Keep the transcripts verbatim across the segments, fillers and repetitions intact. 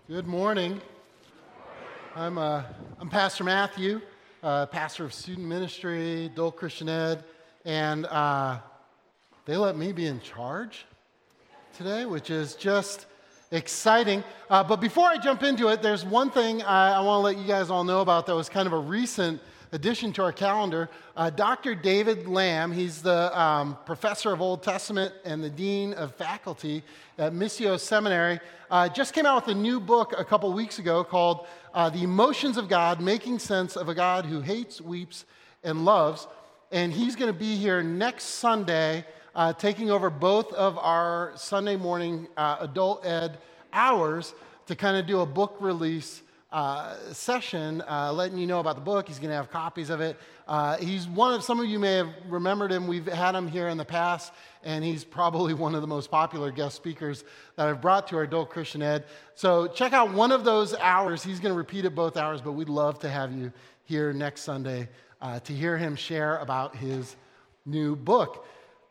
Good morning. I'm uh, I'm Pastor Matthew, uh, pastor of student ministry, adult Christian ed, and uh, they let me be in charge today, which is just exciting. Uh, but before I jump into it, there's one thing I, I want to let you guys all know about that was kind of a recent addition to our calendar. Uh, Doctor David Lamb, he's the um, professor of Old Testament and the dean of faculty at Missio Seminary, uh, just came out with a new book a couple weeks ago called uh, The Emotions of God, Making Sense of a God Who Hates, Weeps, and Loves. And he's going to be here next Sunday, uh, taking over both of our Sunday morning uh, adult ed hours to kind of do a book release Uh, session, uh, letting you know about the book. He's going to have copies of it. Uh, he's one of, some of you may have remembered him. We've had him here in the past, and he's probably one of the most popular guest speakers that I've brought to our adult Christian ed. So check out one of those hours. He's going to repeat it both hours, but we'd love to have you here next Sunday uh, to hear him share about his new book.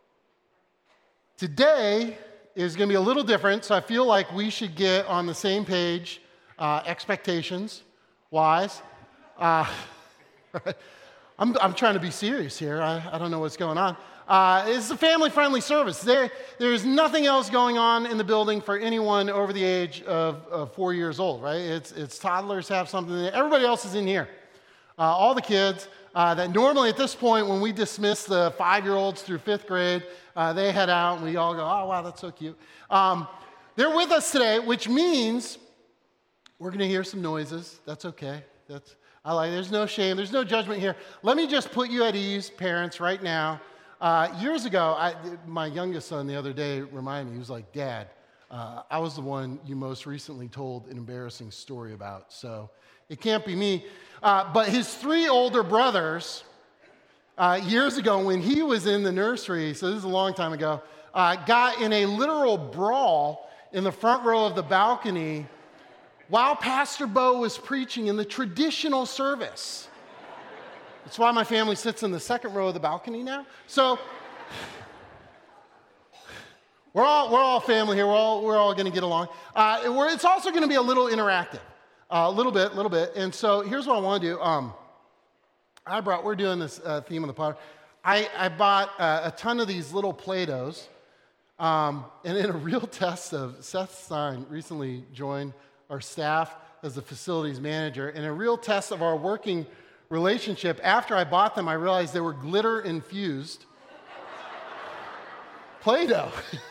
Today is going to be a little different, so I feel like we should get on the same page. Uh, expectations wise. Uh, I'm, I'm trying to be serious here. I, I don't know what's going on. Uh, it's a family-friendly service. There, there's nothing else going on in the building for anyone over the age of, of four years old, right? It's, it's toddlers have something. Everybody else is in here. Uh, all the kids uh, that normally at this point when we dismiss the five-year-olds through fifth grade, uh, they head out and we all go, oh, wow, that's so cute. Um, they're with us today, which means we're going to hear some noises. That's okay. That's I like. There's no shame. There's no judgment here. Let me just put you at ease, parents, right now. Uh, years ago, I, my youngest son the other day reminded me. He was like, "Dad, uh, I was the one you most recently told an embarrassing story about, so it can't be me." Uh, but his three older brothers, uh, years ago when he was in the nursery, so this is a long time ago, uh, got in a literal brawl in the front row of the balcony while Pastor Bo was preaching in the traditional service. That's why my family sits in the second row of the balcony now. So we're all we're all family here. We're all we're all going to get along. Uh, we're, it's also going to be a little interactive, uh, a little bit, a little bit. And so here's what I want to do. Um, I brought. We're doing this uh, theme of the pod. I I bought uh, a ton of these little Play-Dohs, um, and in a real test of Seth Stein recently joined our staff as the facilities manager. In a real test of our working relationship, after I bought them, I realized they were glitter infused Play-Doh.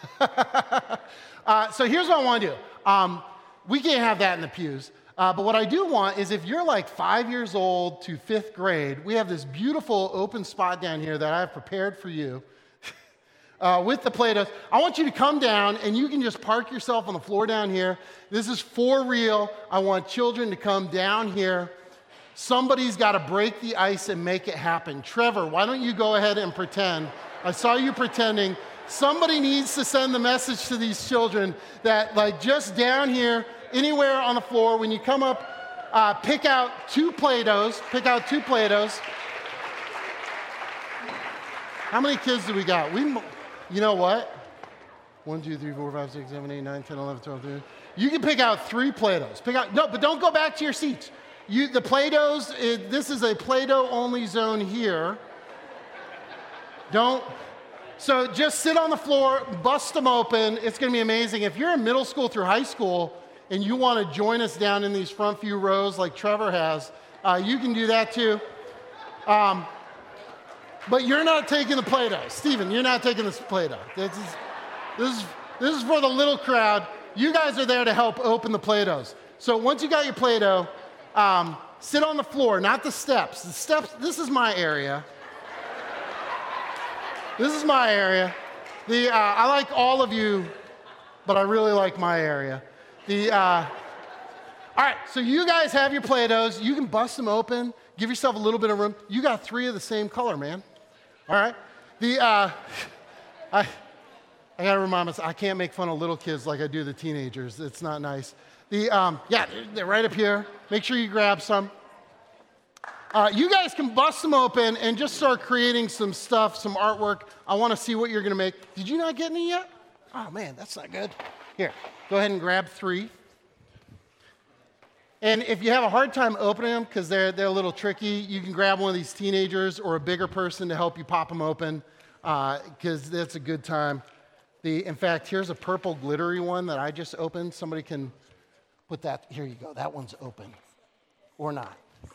uh, so here's what I want to do. Um, we can't have that in the pews. Uh, but what I do want is if you're like five years old to fifth grade, we have this beautiful open spot down here that I've prepared for you. Uh, with the Play-Dohs. I want you to come down and you can just park yourself on the floor down here. This is for real. I want children to come down here. Somebody's got to break the ice and make it happen. Trevor, why don't you go ahead and pretend? I saw you pretending. Somebody needs to send the message to these children that, like, just down here, anywhere on the floor, when you come up, uh, pick out two Play-Dohs. Pick out two Play-Dohs. How many kids do we got? We. You know what? One, two, three, four, five, six, seven, eight, nine, ten, eleven, twelve, thirteen. You can pick out three Play-Dohs. Pick out, no, but don't go back to your seats. You, the Play-Dohs, it, this is a Play-Doh only zone here. Don't. So just sit on the floor, bust them open. It's going to be amazing. If you're in middle school through high school and you want to join us down in these front few rows like Trevor has, uh, you can do that too. Um, But you're not taking the Play-Doh. Stephen, you're not taking this Play-Doh. This is, this, is, this is for the little crowd. You guys are there to help open the Play-Dohs. So once you got your Play-Doh, um, sit on the floor, not the steps. The steps, this is my area. This is my area. The, uh, I like all of you, but I really like my area. The, uh, all right, so you guys have your Play-Dohs. You can bust them open. Give yourself a little bit of room. You got three of the same color, man. All right? The, uh, I, I got to remind myself, I can't make fun of little kids like I do the teenagers. It's not nice. The, um, yeah, they're right up here. Make sure you grab some. Uh, you guys can bust them open and just start creating some stuff, some artwork. I want to see what you're going to make. Did you not get any yet? Oh, man, that's not good. Here, go ahead and grab three. And if you have a hard time opening them because they're, they're a little tricky, you can grab one of these teenagers or a bigger person to help you pop them open because uh, that's a good time. The, in fact, here's a purple glittery one that I just opened. Somebody can put that. Here you go. That one's open. Or not.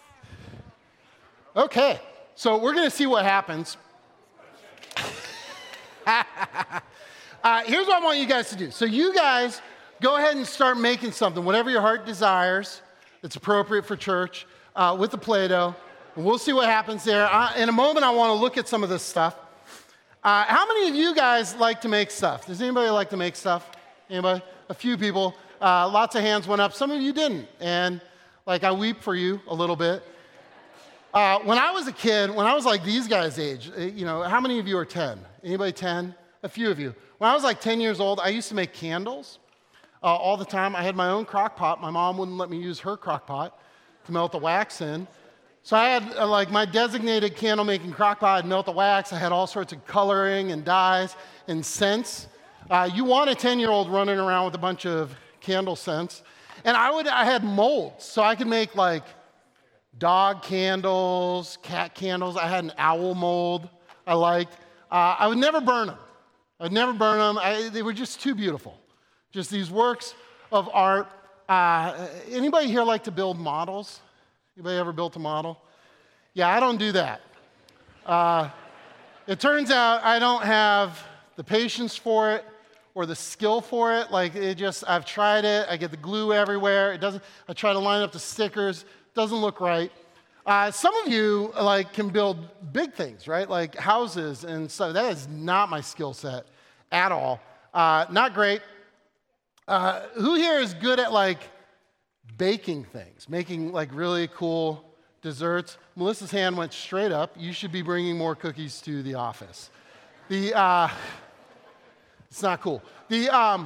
Okay. So we're going to see what happens. uh, here's what I want you guys to do. So you guys go ahead and start making something, whatever your heart desires. It's appropriate for church uh, with the Play-Doh. And we'll see what happens there. Uh, in a moment, I want to look at some of this stuff. Uh, how many of you guys like to make stuff? Does anybody like to make stuff? Anybody? A few people. Uh, lots of hands went up. Some of you didn't. And like I weep for you a little bit. Uh, when I was a kid, when I was like these guys' age, you know, how many of you are ten? Anybody ten? A few of you. When I was like ten years old, I used to make candles. Uh, all the time. I had my own crock pot. My mom wouldn't let me use her crock pot to melt the wax in. So I had uh, like my designated candle making crock pot. I'd melt the wax. I had all sorts of coloring and dyes and scents. Uh, you want a ten-year-old running around with a bunch of candle scents. And I would. I had molds, so I could make like dog candles, cat candles. I had an owl mold I liked. Uh, I would never burn them. I would never burn them. I, they were just too beautiful. Just these works of art. Uh, anybody here like to build models? Anybody ever built a model? Yeah, I don't do that. Uh, it turns out I don't have the patience for it or the skill for it. Like it just, I've tried it. I get the glue everywhere. It doesn't. I try to line up the stickers. It doesn't look right. Uh, some of you like can build big things, right? Like houses and stuff. That is not my skill set at all. Uh, not great. Uh, who here is good at like baking things, making like really cool desserts? Melissa's hand went straight up. You should be bringing more cookies to the office. The uh, it's not cool. The um,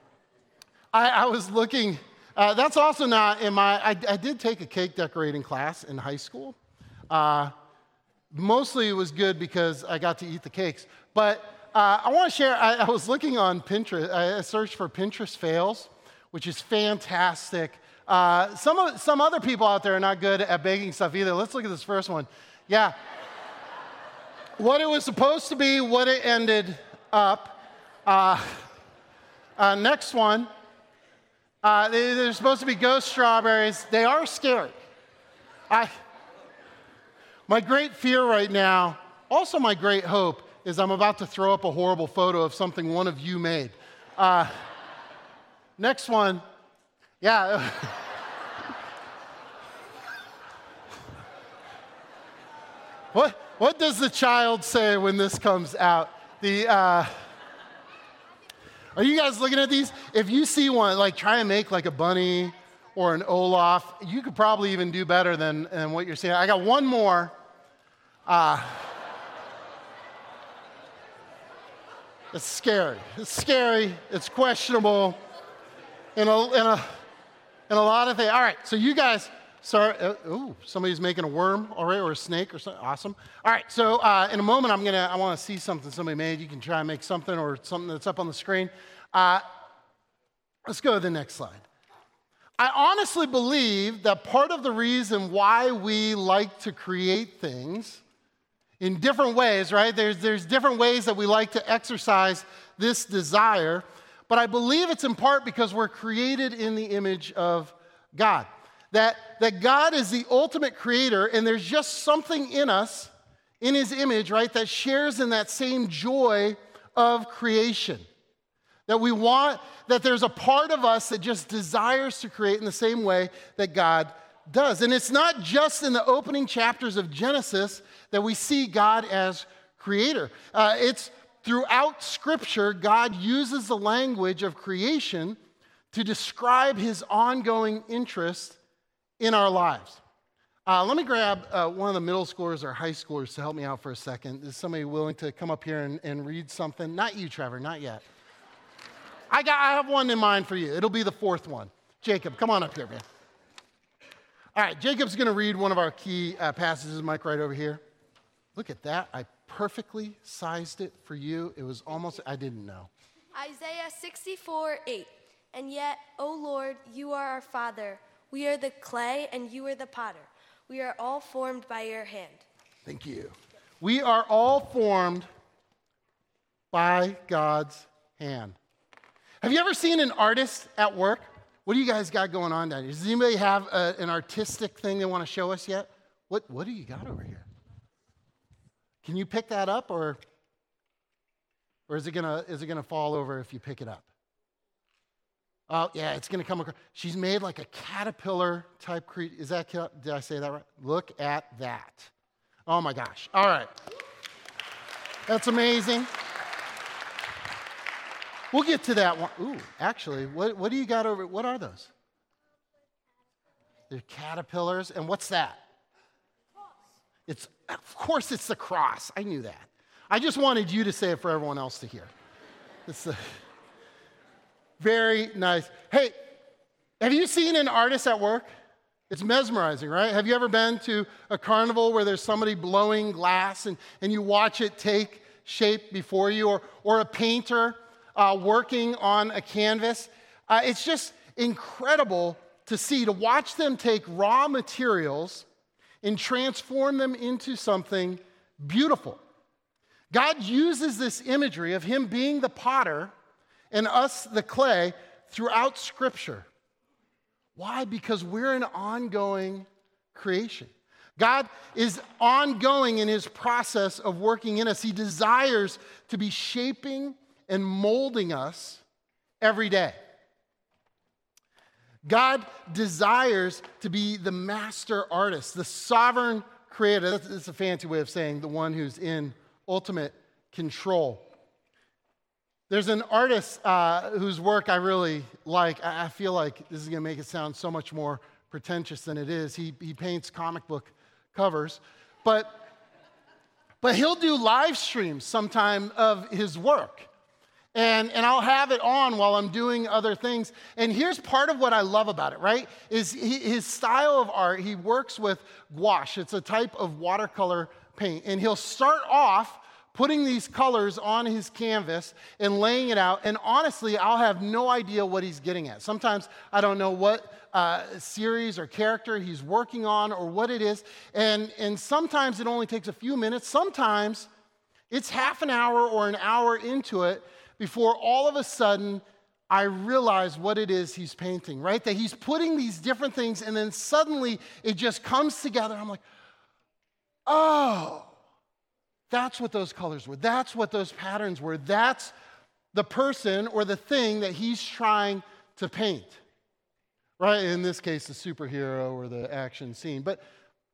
I, I was looking. Uh, that's also not in my. I, I did take a cake decorating class in high school. Uh, mostly it was good because I got to eat the cakes, but. Uh, I want to share, I, I was looking on Pinterest, I searched for Pinterest fails, which is fantastic. Uh, some, of, some other people out there are not good at baking stuff either. Let's look at this first one. Yeah. What it was supposed to be, what it ended up. Uh, uh, next one. Uh, they, they're supposed to be ghost strawberries. They are scary. I, my great fear right now, also my great hope, is I'm about to throw up a horrible photo of something one of you made. Uh, next one. Yeah. what, what does the child say when this comes out? The, uh, are you guys looking at these? If you see one, like try and make like a bunny or an Olaf, you could probably even do better than, than what you're seeing. I got one more. Uh, It's scary. It's scary. It's questionable. In a, in a, in a lot of things. All right, so you guys, sorry. Uh, ooh, somebody's making a worm already or a snake or something. Awesome. All right, so uh, in a moment, I'm gonna. I want to see something somebody made. You can try and make something or something that's up on the screen. Uh, let's go to the next slide. I honestly believe that part of the reason why we like to create things in different ways, right? There's, there's different ways that we like to exercise this desire, but I believe it's in part because we're created in the image of God. That, that God is the ultimate creator, and there's just something in us, in his image, right, that shares in that same joy of creation. That we want, that there's a part of us that just desires to create in the same way that God does. And it's not just in the opening chapters of Genesis that we see God as creator. Uh, it's throughout Scripture, God uses the language of creation to describe his ongoing interest in our lives. Uh, let me grab uh, one of the middle schoolers or high schoolers to help me out for a second. Is somebody willing to come up here and, and read something? Not you, Trevor, not yet. I, got, I have one in mind for you. It'll be the fourth one. Jacob, come on up here, man. All right, Jacob's going to read one of our key uh, passages, Mike, right over here. Look at that. I perfectly sized it for you. It was almost, I didn't know. Isaiah sixty-four eight. And yet, O Lord, you are our Father. We are the clay, and you are the potter. We are all formed by your hand. Thank you. We are all formed by God's hand. Have you ever seen an artist at work? What do you guys got going on down here? Does anybody have a, an artistic thing they want to show us yet? What, what do you got over here? Can you pick that up, or, or is it gonna is it gonna fall over if you pick it up? Oh yeah, it's gonna come across. She's made like a caterpillar type creature. Is that, did I say that right? Look at that. Oh my gosh. All right. That's amazing. We'll get to that one. Ooh, actually, what, what do you got over? What are those? They're caterpillars. And what's that? It's, of course, it's the cross. I knew that. I just wanted you to say it for everyone else to hear. It's a, very nice. Hey, have you seen an artist at work? It's mesmerizing, right? Have you ever been to a carnival where there's somebody blowing glass and, and you watch it take shape before you, or, or a painter uh, working on a canvas? Uh, it's just incredible to see, to watch them take raw materials and transform them into something beautiful. God uses this imagery of him being the potter and us the clay throughout Scripture. Why? Because we're an ongoing creation. God is ongoing in his process of working in us. He desires to be shaping and molding us every day. God desires to be the master artist, the sovereign creator. That's, that's a fancy way of saying the one who's in ultimate control. There's an artist uh, whose work I really like. I, I feel like this is going to make it sound so much more pretentious than it is. He, he paints comic book covers, but, but he'll do live streams sometime of his work. And, and I'll have it on while I'm doing other things. And here's part of what I love about it, right? Is he, his style of art, he works with gouache. It's a type of watercolor paint. And he'll start off putting these colors on his canvas and laying it out. And honestly, I'll have no idea what he's getting at. Sometimes I don't know what uh, series or character he's working on or what it is. And, and sometimes it only takes a few minutes. Sometimes it's half an hour or an hour into it before all of a sudden I realize what it is he's painting, right? That he's putting these different things and then suddenly it just comes together. I'm like, oh, that's what those colors were. That's what those patterns were. That's the person or the thing that he's trying to paint, right? In this case, the superhero or the action scene. But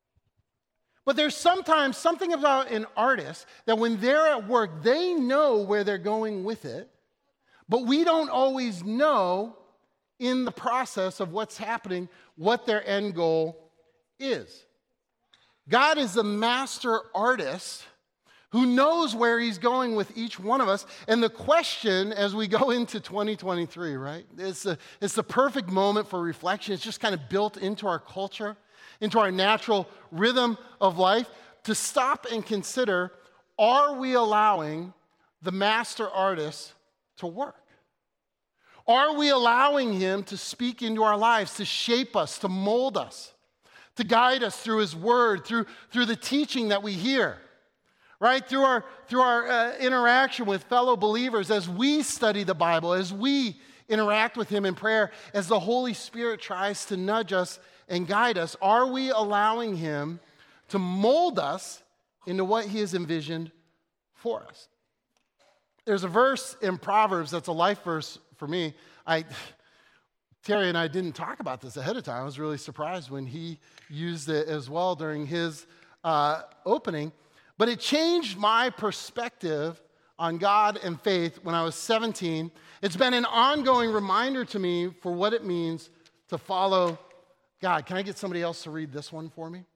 But there's sometimes something about an artist that when they're at work, they know where they're going with it, but we don't always know in the process of what's happening what their end goal is. God is the master artist who knows where he's going with each one of us. And the question as we go into twenty twenty-three, right? It's, a, it's the perfect moment for reflection. It's just kind of built into our culture, into our natural rhythm of life, to stop and consider, are we allowing the master artist to work? Are we allowing him to speak into our lives, to shape us, to mold us, to guide us through his word, through, through the teaching that we hear, right? Through our, through our uh, interaction with fellow believers as we study the Bible, as we interact with him in prayer, as the Holy Spirit tries to nudge us and guide us. Are we allowing him to mold us into what he has envisioned for us? There's a verse in Proverbs that's a life verse for me. I, Terry and I didn't talk about this ahead of time. I was really surprised when he used it as well during his uh, opening. But it changed my perspective on God and faith when I was seventeen. It's been an ongoing reminder to me for what it means to follow God. Can I get somebody else to read this one for me?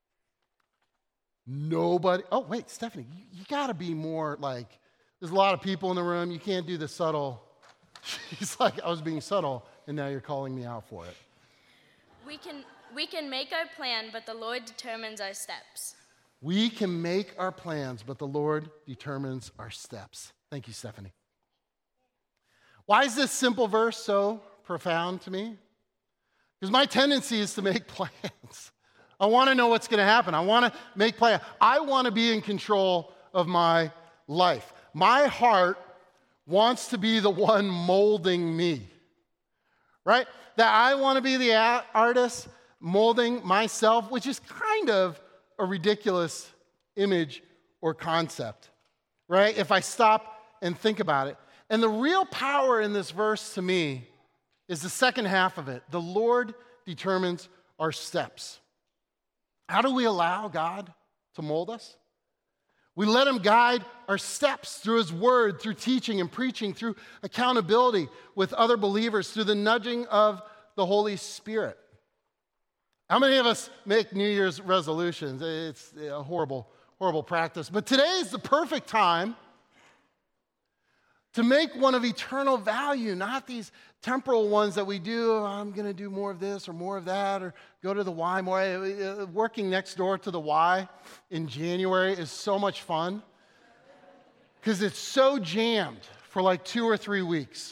Nobody. Oh, wait, Stephanie, you, you got to be more like, there's a lot of people in the room. You can't do the subtle. She's like, I was being subtle, and now you're calling me out for it. We can, we can make our plan, but the Lord determines our steps. We can make our plans, but the Lord determines our steps. Thank you, Stephanie. Why is this simple verse so profound to me? Because my tendency is to make plans. I want to know what's going to happen. I want to make plans. I want to be in control of my life. My heart wants to be the one molding me, right? That I want to be the artist molding myself, which is kind of a ridiculous image or concept, right? If I stop and think about it. And the real power in this verse to me is the second half of it. The Lord determines our steps. How do we allow God to mold us? We let him guide our steps through his word, through teaching and preaching, through accountability with other believers, through the nudging of the Holy Spirit. How many of us make New Year's resolutions? It's a horrible, horrible practice. But today is the perfect time to make one of eternal value, not these temporal ones that we do. Oh, I'm going to do more of this or more of that, or go to the Y more. Working next door to the Y in January is so much fun because it's so jammed for like two or three weeks.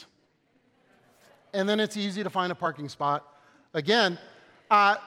And then it's easy to find a parking spot again. Uh,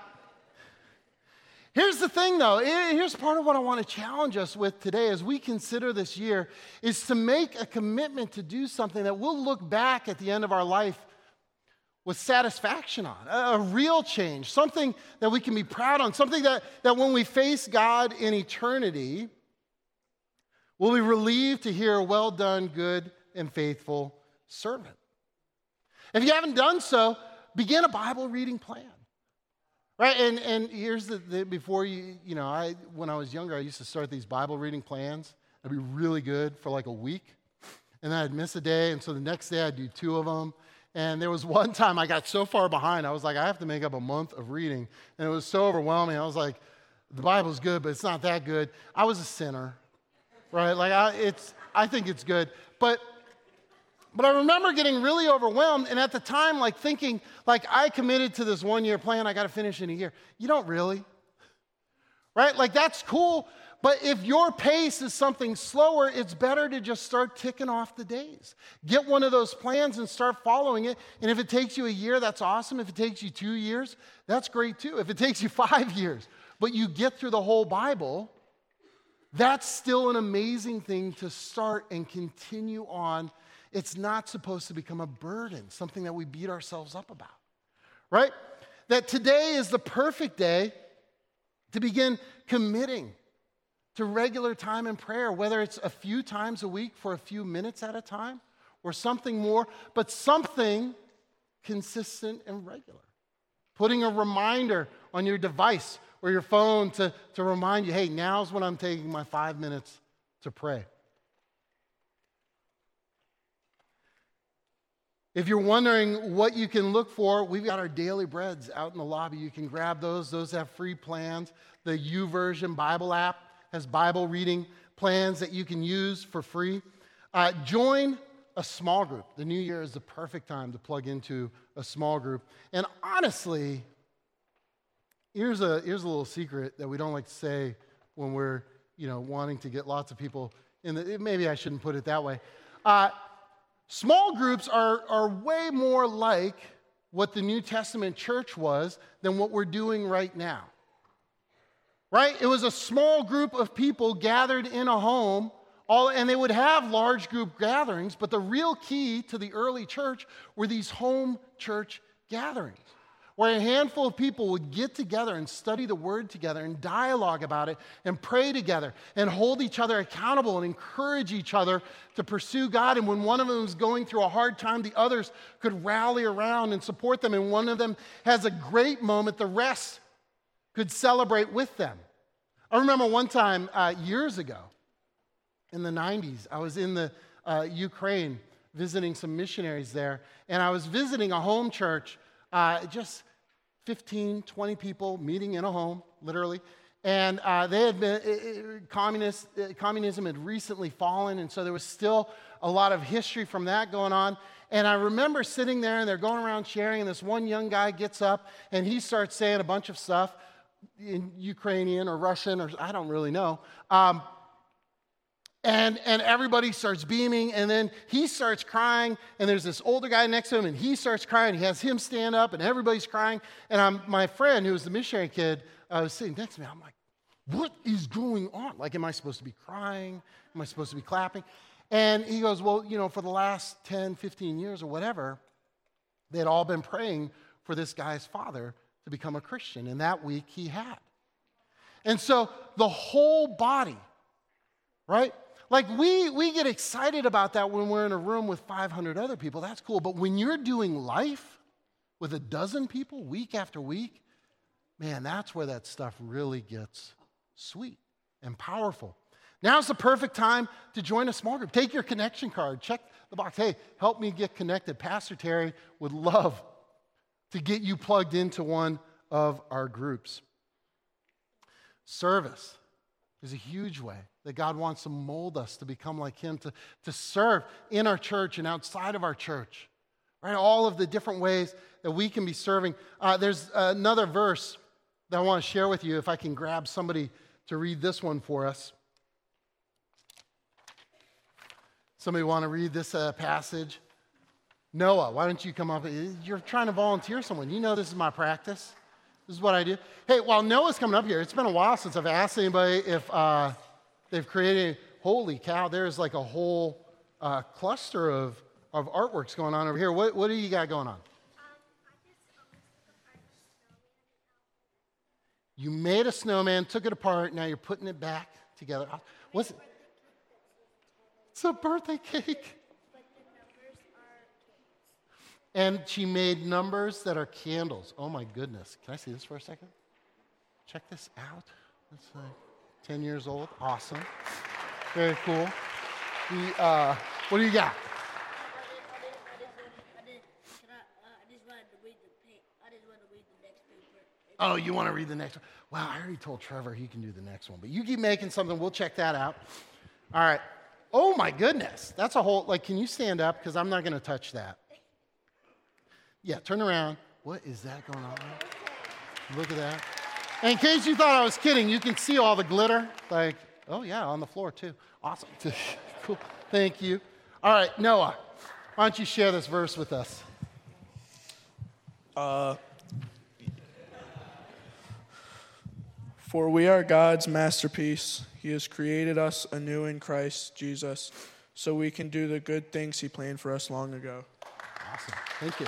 Here's the thing, though. Here's part of what I want to challenge us with today as we consider this year is to make a commitment to do something that we'll look back at the end of our life with satisfaction on, a real change, something that we can be proud on, something that, that when we face God in eternity, we'll be relieved to hear, well done, good and faithful servant. If you haven't done so, begin a Bible reading plan. Right, and, and here's the, the, before you, you know, I when I was younger, I used to start these Bible reading plans. I'd be really good for like a week, and then I'd miss a day, and so the next day I'd do two of them. And there was one time I got so far behind, I was like, I have to make up a month of reading, and it was so overwhelming. I was like, the Bible's good, but it's not that good. I was a sinner, right? Like, I, it's, I think it's good, but But I remember getting really overwhelmed, and at the time, like thinking, like I committed to this one-year plan, I got to finish in a year. You don't really, right? Like that's cool, but if your pace is something slower, it's better to just start ticking off the days. Get one of those plans and start following it, and if it takes you a year, that's awesome. If it takes you two years, that's great too. If it takes you five years, but you get through the whole Bible, that's still an amazing thing to start and continue on. It's not supposed to become a burden, something that we beat ourselves up about, right? That today is the perfect day to begin committing to regular time in prayer, whether it's a few times a week for a few minutes at a time or something more, but something consistent and regular. Putting a reminder on your device or your phone to, to remind you, hey, now's when I'm taking my five minutes to pray. If you're wondering what you can look for, we've got our daily breads out in the lobby. You can grab those. Those have free plans. The YouVersion Bible app has Bible reading plans that you can use for free. Uh, join a small group. The new year is the perfect time to plug into a small group. And honestly, here's a, here's a little secret that we don't like to say when we're, you know, wanting to get lots of people in the, maybe I shouldn't put it that way. Uh, Small groups are, are way more like what the New Testament church was than what we're doing right now. Right? It was a small group of people gathered in a home, all, and they would have large group gatherings, but the real key to the early church were these home church gatherings, where a handful of people would get together and study the Word together and dialogue about it and pray together and hold each other accountable and encourage each other to pursue God. And when one of them was going through a hard time, the others could rally around and support them. And one of them has a great moment, the rest could celebrate with them. I remember one time uh, years ago in the nineties, I was in the uh, Ukraine visiting some missionaries there, and I was visiting a home church, uh, just fifteen, twenty people meeting in a home, literally. And uh, they had been, uh, communist, uh, communism had recently fallen, and so there was still a lot of history from that going on. And I remember sitting there, and they're going around sharing, and this one young guy gets up, and he starts saying a bunch of stuff in Ukrainian or Russian, or I don't really know. Um, And, and everybody starts beaming, and then he starts crying, and there's this older guy next to him, and he starts crying. He has him stand up, and everybody's crying. And I'm, my friend, who was the missionary kid, uh, was sitting next to me. I'm like, what is going on? Like, am I supposed to be crying? Am I supposed to be clapping? And he goes, well, you know, for the last ten, fifteen years or whatever, they had all been praying for this guy's father to become a Christian. And that week he had. And so the whole body, right? Like, we, we get excited about that when we're in a room with five hundred other people. That's cool. But when you're doing life with a dozen people week after week, man, that's where that stuff really gets sweet and powerful. Now's the perfect time to join a small group. Take your connection card. Check the box. Hey, help me get connected. Pastor Terry would love to get you plugged into one of our groups. Service is a huge way that God wants to mold us to become like him, to, to serve in our church and outside of our church, right? All of the different ways that we can be serving. Uh, there's another verse that I want to share with you, if I can grab somebody to read this one for us. Somebody want to read this uh, passage? Noah, why don't you come up? You're trying to volunteer someone. You know this is my practice. This is what I do. Hey, while Noah's coming up here, it's been a while since I've asked anybody if uh, they've created, holy cow, there's like a whole uh, cluster of, of artworks going on over here. What, what do you got going on? Um, I just, um, you made a snowman, took it apart, now you're putting it back together. What's it? It's a birthday cake. And she made numbers that are candles. Oh my goodness. Can I see this for a second? Check this out. It's like ten years old. Awesome. Very cool. The, uh, what do you got? Oh, you want to read the next one? Wow, I already told Trevor he can do the next one. But you keep making something. We'll check that out. All right. Oh my goodness. That's a whole, like, can you stand up? Because I'm not going to touch that. Yeah, turn around. What is that going on? Look at that. And in case you thought I was kidding, you can see all the glitter. Like, oh yeah, on the floor too. Awesome. Cool. Thank you. All right, Noah, why don't you share this verse with us? Uh, For we are God's masterpiece. He has created us anew in Christ Jesus, so we can do the good things he planned for us long ago. Awesome. Thank you.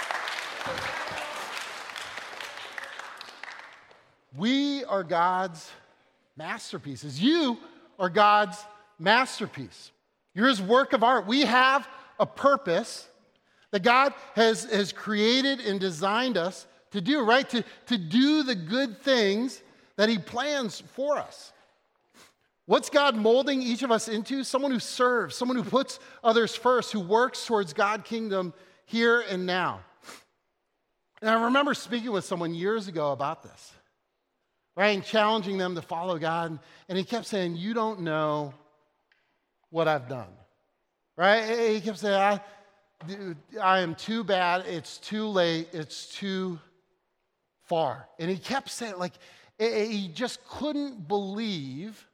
We are God's masterpieces. You are God's masterpiece. You're his work of art. We have a purpose that God has, has created and designed us to do, right? To, to do the good things that he plans for us. What's God molding each of us into? Someone who serves, someone who puts others first, who works towards God's kingdom here and now. And I remember speaking with someone years ago about this, right? And challenging them to follow God. And he kept saying, you don't know what I've done, right? He kept saying, I, dude, I am too bad. It's too late. It's too far. And he kept saying, like, he just couldn't believe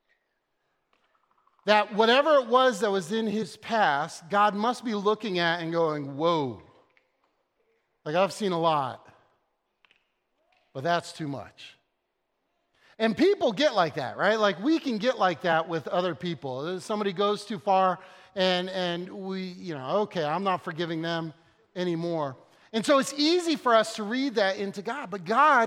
that whatever it was that was in his past, God must be looking at and going, whoa. Like, I've seen a lot, but that's too much. And people get like that, right? Like, we can get like that with other people. Somebody goes too far, and, and we, you know, okay, I'm not forgiving them anymore. And so it's easy for us to read that into God, but God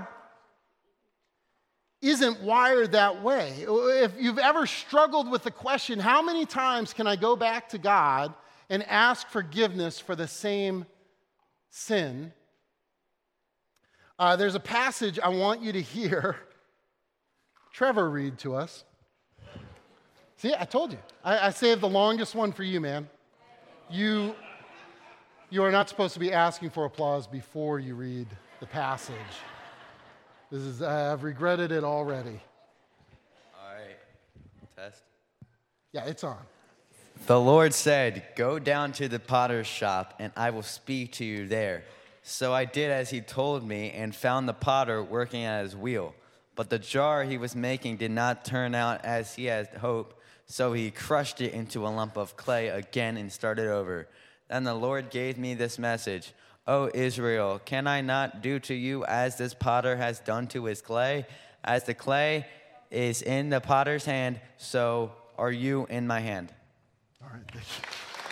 isn't wired that way. If you've ever struggled with the question, how many times can I go back to God and ask forgiveness for the same sin? Uh, there's a passage I want you to hear Trevor read to us. See, I told you. I, I saved the longest one for you, man. You, you are not supposed to be asking for applause before you read the passage. This is, uh, I've regretted it already. All right, test. Yeah, it's on. The Lord said, go down to the potter's shop, and I will speak to you there. So I did as he told me, and found the potter working at his wheel. But the jar he was making did not turn out as he had hoped, So he crushed it into a lump of clay again and started over. Then the Lord gave me this message. O Israel, can I not do to you as this potter has done to his clay? As the clay is in the potter's hand, so are you in my hand. All right, thank you.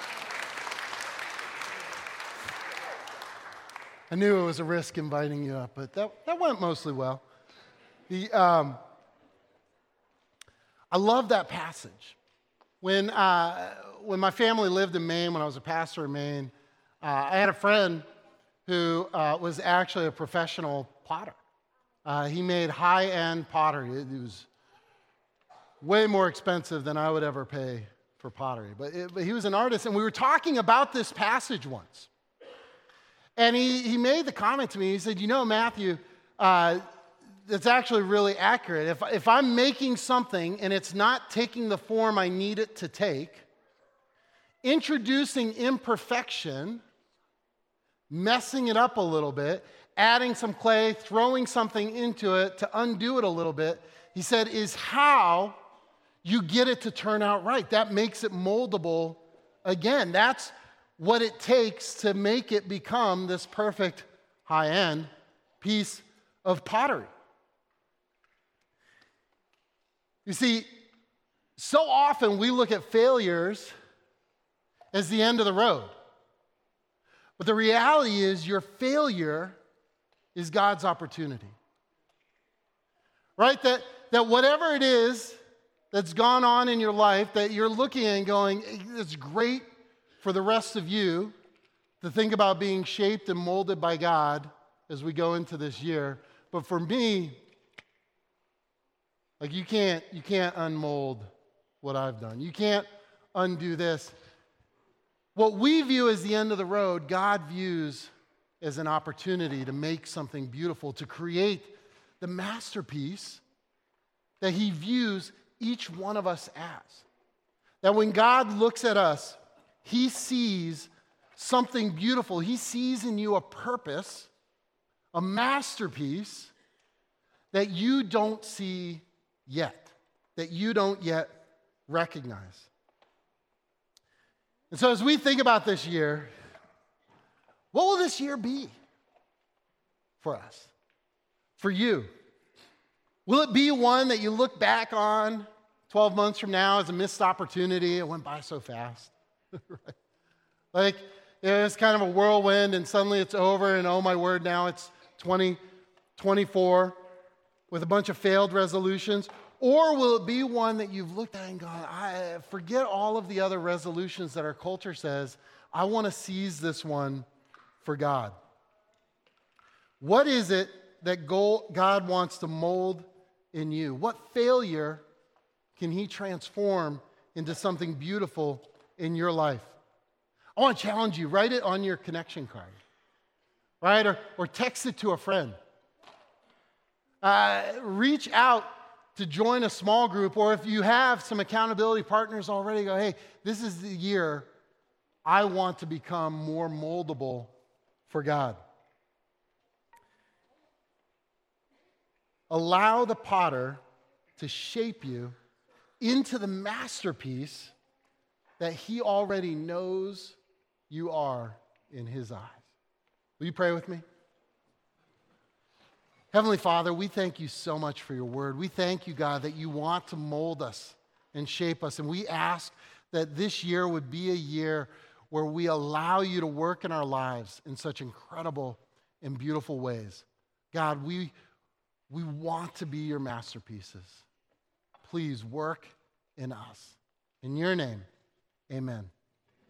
I knew it was a risk inviting you up, but that, that went mostly well. The, um, I love that passage. When, uh, when my family lived in Maine, when I was a pastor in Maine, uh, I had a friend who uh, was actually a professional potter. Uh, he made high-end pottery. It, it was way more expensive than I would ever pay for pottery. But, it, but he was an artist, and we were talking about this passage once. And he, he made the comment to me, he said, you know, Matthew, uh, that's actually really accurate. If, if I'm making something and it's not taking the form I need it to take, introducing imperfection, messing it up a little bit, adding some clay, throwing something into it to undo it a little bit, he said, is how you get it to turn out right. That makes it moldable again. That's what it takes to make it become this perfect high-end piece of pottery. You see, so often we look at failures as the end of the road. But the reality is your failure is God's opportunity. Right? That, that whatever it is that's gone on in your life that you're looking at and going, it's great for the rest of you to think about being shaped and molded by God as we go into this year. But for me, like you can't, you can't unmold what I've done. You can't undo this. What we view as the end of the road, God views as an opportunity to make something beautiful, to create the masterpiece that he views each one of us as. That when God looks at us, he sees something beautiful. He sees in you a purpose, a masterpiece that you don't see yet, that you don't yet recognize. And so as we think about this year, what will this year be for us, for you? Will it be one that you look back on twelve months from now as a missed opportunity? It went by so fast. Right? Like, you know, it's kind of a whirlwind and suddenly it's over and oh my word, now it's twenty twenty-four with a bunch of failed resolutions? Or will it be one that you've looked at and gone, I forget all of the other resolutions that our culture says, I want to seize this one for God? What is it that God wants to mold in you? What failure can he transform into something beautiful in your life? I want to challenge you, write it on your connection card, right? Or, or text it to a friend. Uh, reach out to join a small group, or if you have some accountability partners already, go, hey, this is the year I want to become more moldable for God. Allow the potter to shape you into the masterpiece that he already knows you are in his eyes. Will you pray with me? Heavenly Father, we thank you so much for your word. We thank you, God, that you want to mold us and shape us. And we ask that this year would be a year where we allow you to work in our lives in such incredible and beautiful ways. God, we, we want to be your masterpieces. Please work in us. In your name, amen.